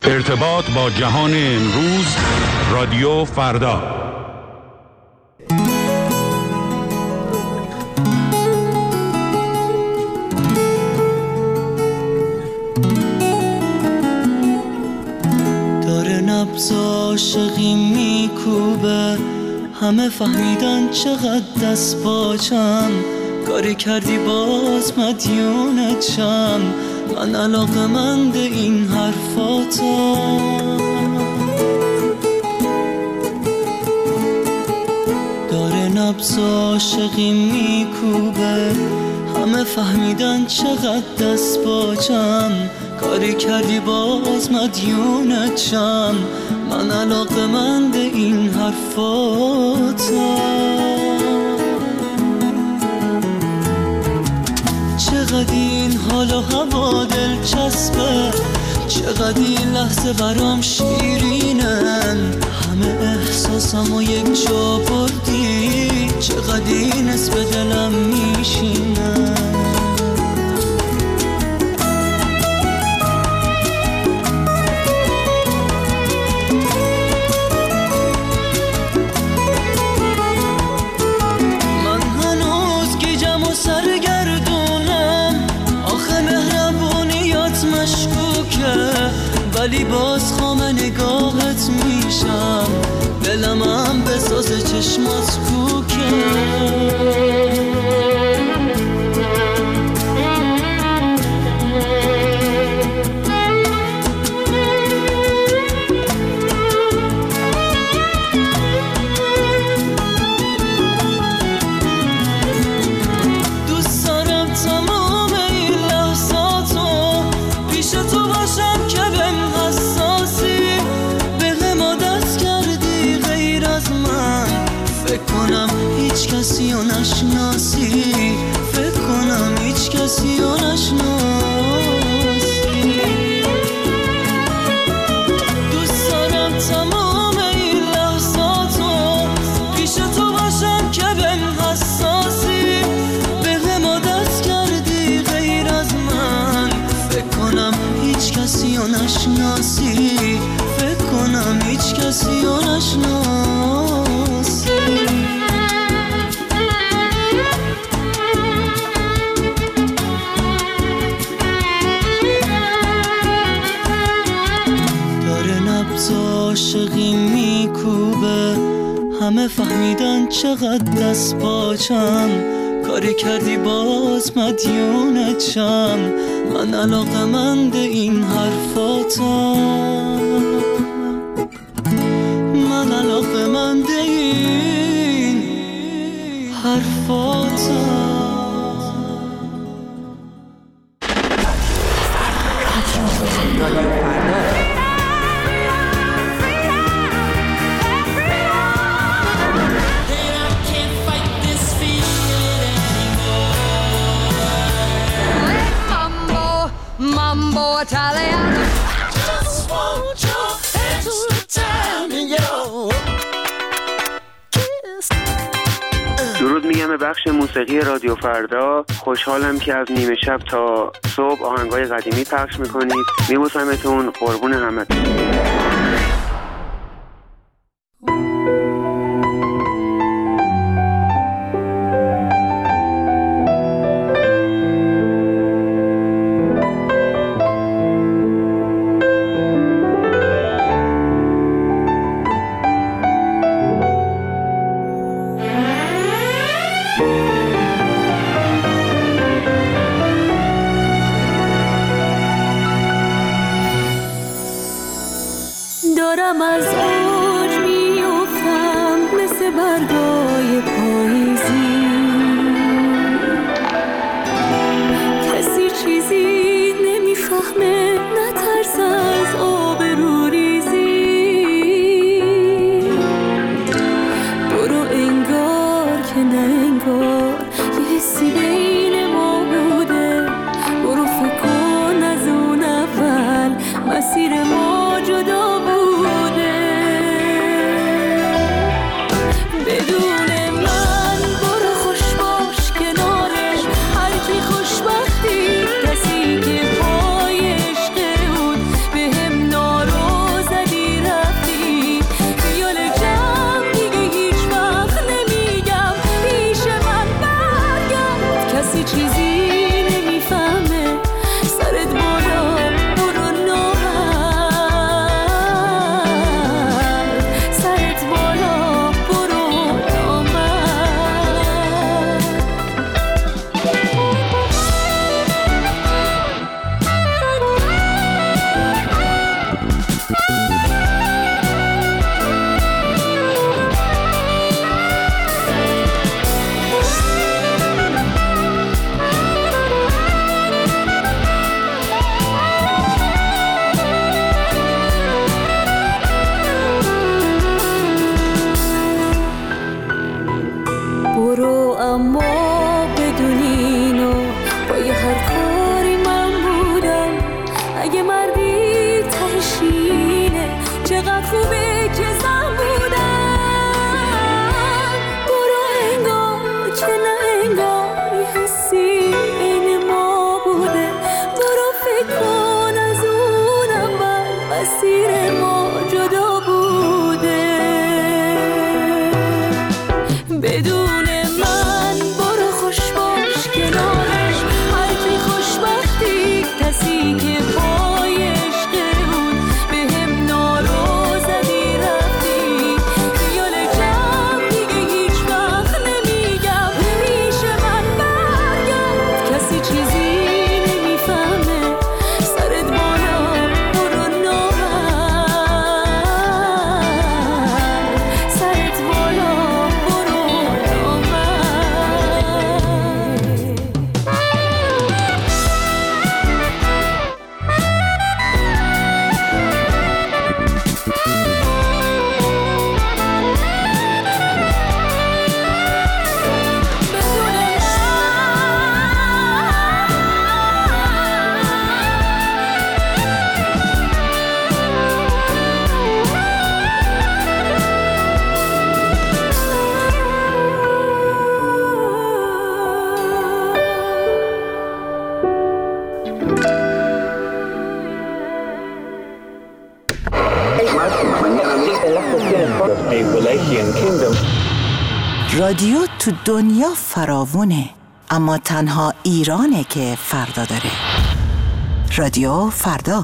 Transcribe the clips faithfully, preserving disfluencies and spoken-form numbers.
ارتباط با جهان امروز، رادیو فردا. داره نبض عاشقی میکوبه، همه فهمیدن چقدر دست باچم، کاری کردی باز مدیونتم، من علاقه‌مند این حرفاتم. داره نبض عاشقی میکوبه، همه فهمیدن چقدر دست باچم، کاری کردی باز مدیونتم، من علاقه‌مند این حرفاتم. چقدر این حال و هوا دلچسبه، چقدر این لحظه برام شیرینن، همه احساسم و یک جا بردی، چقدر این اسم به دلم میشینن. ولی باز خام نگاهت میشم، دلم هم به ساز چشمات کوکه. دوست دارم تمام این لحظاتو پیش تو باشم که بهم حساسی، بهم عادت کردی غیر از من، فکر کنم هیچ کسی رو نشناسی، فکر کنم هیچ کسی رو نشناسی. دوست دارم تمام این لحظاتو پیش تو باشم که بهم حساسی، بهم عادت کردی غیر از من، فکر کنم هیچ کسی رو نشناسی، فکر کنم هیچ کسی رو نشناسی. داره نبض عاشقی میکوبه، همه فهمیدن چقدر دست باچم، کاری کردی باز مدیونتم، من علاقه‌مند این حرفاتم، من علاقه‌مند این حرفاتم. Italiano. Just want your extra time in your kiss. درود میگم به بخش موسیقی رادیو فردا. خوشحالم که از نیمه شب تا صبح آهنگای قدیمی پخش میکنید. میبوسمتون، قربون همتون. دارم از اوج میافتم مثل برگای پاییزی، کسی چیزی نمیفهمه، نترس از آبروریزی، برو انگار که نه انگار یه حسی بین ما بوده، برو فکر کن از اون اول مسیر ما جدا بوده. کسی برو اما بدونینو با یه هر کاری من بودم، اگه مردی تهشینه چقدر خوبه که زن بودم. برو انگار که نه انگار یه حسی این ما بوده، برو فکر کن از اون اول مسیر ما جدا بوده. بدون من برو خوش باش کنارش، هر کی خوشبختی کسی که پای عشق بود به هم نارو زدی رفتی. خیال کم دیگه هیچ وقت نمیگم پیش من برگرد، کسی چیزی نمیفهمه سرت بالا برو نامرد، سرت بالا برو رادیو تو دنیا فراوونه، اما تنها ایرانه که فردا داره. رادیو فردا.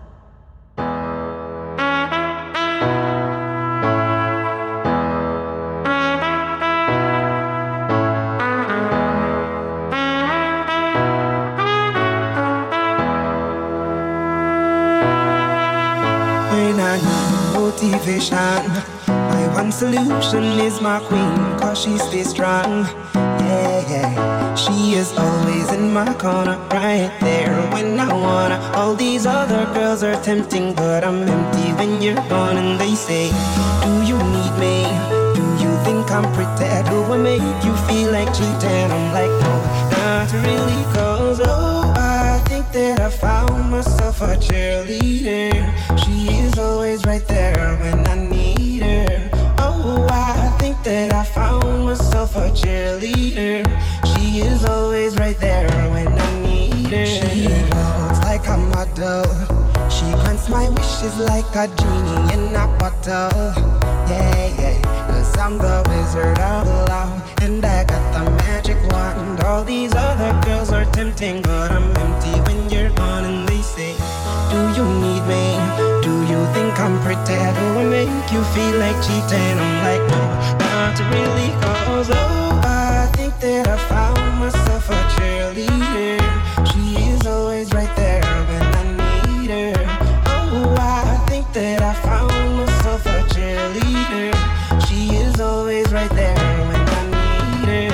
When I need motivation, my one solution is my queen, cause she stays strong. Yeah, yeah. She is always in my corner, right there when I wanna. All these other girls are tempting, but I'm empty when you're gone. And they say, do you need me? Do you think I'm pretty? Do I make you feel like cheating? I'm like, no, not really, cause oh, I think that I found myself a cheerleader. She is always right there when I need her. Oh, I think that I found myself a cheerleader. She is always right there when I need her. She looks like a model. She grants my wishes like a genie in a bottle. Yeah, yeah, cause I'm the wizard of love, and I got the magic wand. All these other girls are tempting, but I'm empty when you're gone. And they say, do you need me? Do you think I'm pretty? Do I make you feel like cheating? I'm like, no, not really, cause oh, I think that I found myself a cheerleader. She is always right there when I need her. Oh, I think that I found myself a cheerleader. She is always right there when I need her.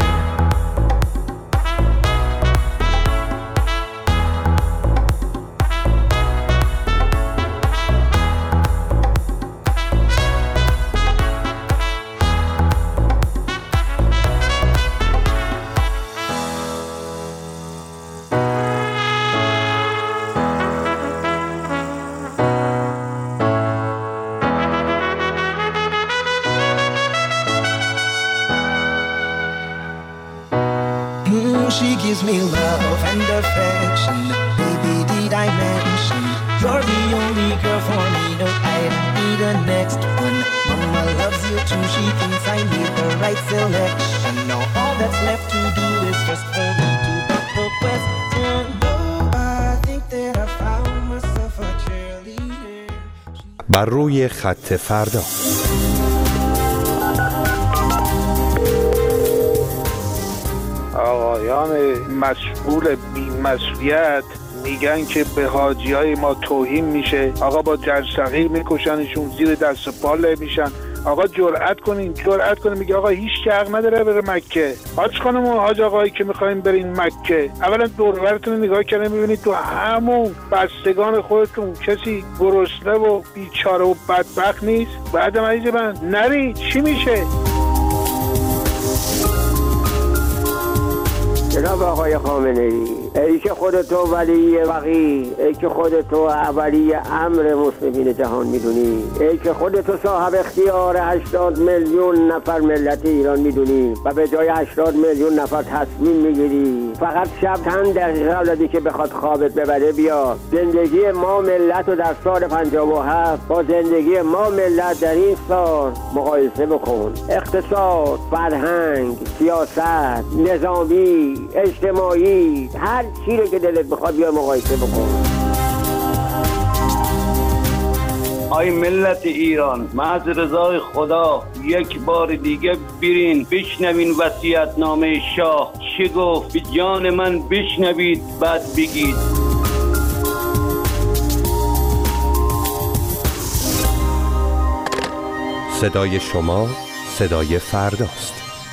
She gives me love and affection. Baby, did I mention you're the only girl for me? No, I don't need a next one. Mama loves you too. She thinks I made the right selection. Now all that's left to do is just for me to put the question. Oh, I think that I found myself a cheerleader. بر روی خط فردا. آقایان مسئول بی‌مسئولیت میگن که به حاجی های ما توهین میشه، آقا با جرثقیل میکشنشون، زیر دست و پا له میشن. آقا جرأت کنین جرأت کنین. میگه آقا هیچ که حق نداره بره مکه. حاج خانم و حاج آقایی که میخواین برین مکه، اولا دور و برتون نگاه کردین میبینید تو همون بستگان خودتون کسی گرسنه و بیچاره و بدبخت نیست؟ بعدم عزیز من نری چی میشه؟ جناب آقای خامنه‌ای، ای که خودتو ولی وقی، ای که خودتو اولی امر مسلمین جهان میدونی، ای که خودتو صاحب اختیار هشتاد میلیون نفر ملت ایران میدونی و به جای هشتاد میلیون نفر تصمیم میگیری فقط شب چند دقیقه قبل که بخواد خوابت ببره بیا زندگی ما ملت رو در سال پنجاه و هفت با زندگی ما ملت در این سال مقایسه بکن. اقتصاد، فرهنگ، سیاست، نظامی، اجتماعی، هر چی رو که دلت بخواد بیا مقایسه بکن. آی ملت ایران، محض رضای خدا یک بار دیگه برین بشنوین وصیت‌نامه شاه چه گفت. به جان من بشنوید بعد بگید. صدای شما صدای فرداست.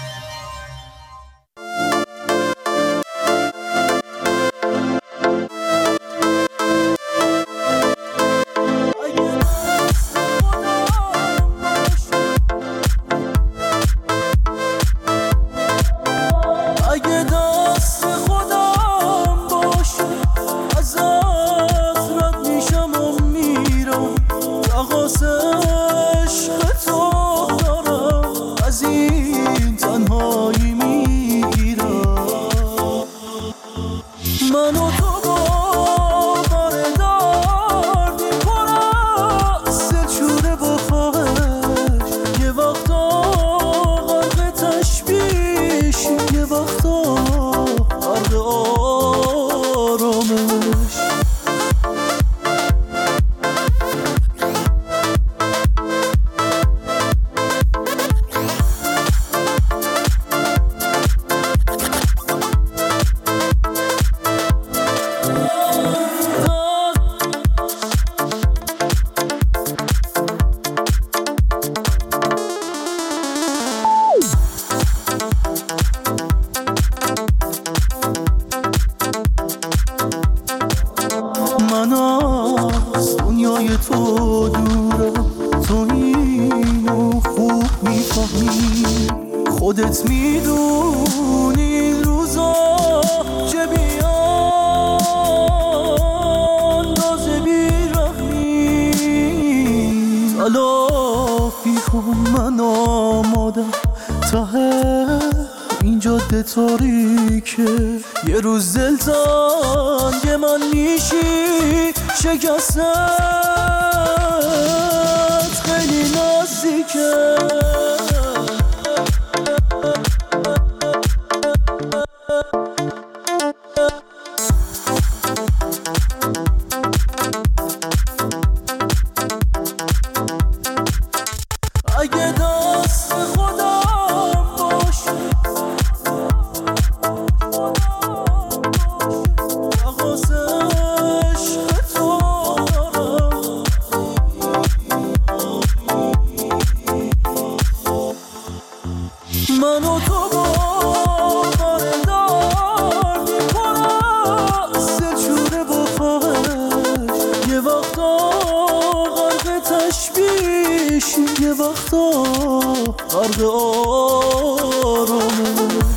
خودت میدونی روزا چه بیان نازه بیرحمی تلافی کن من آمادم ته این جاده تاریکه یه روز دلتنگ من میشی شکستت خیلی نزدیکه اگه دست خودم باشه حواس عشق تو دارم من و تو با بردار میکنم سلچوره با خواهش یه وقتا غرق تشبیش یه وقتا غرق آرامش